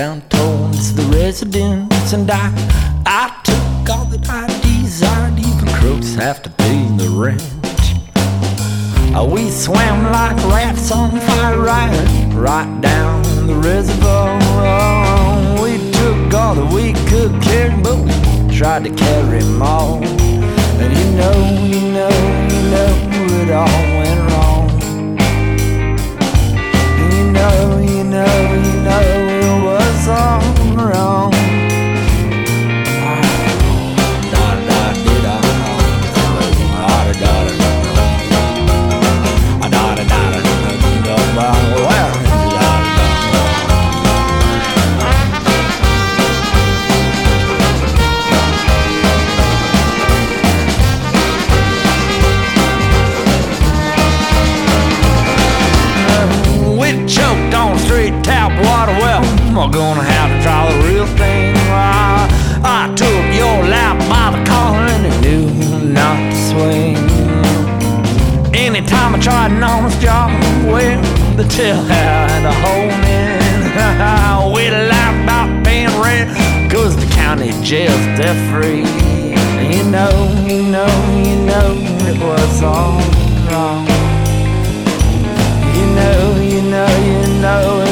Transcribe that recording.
down towards the residence, and I took all that I desired. Even crooks have to pay the rent. We swam like rats on fire right down the reservoir. We took all that we could carry, but we tried to carry them all. And you know it all went wrong. You know it was all wrong. Choked on straight tap water. Well, I'm gonna have to try the real thing. I took your lap by the collar and it knew not to swing. Anytime I tried an honest job, well, the tail had a hole in. We laughed about paying rent, cause the county jail's debt free. You know it was all wrong. You know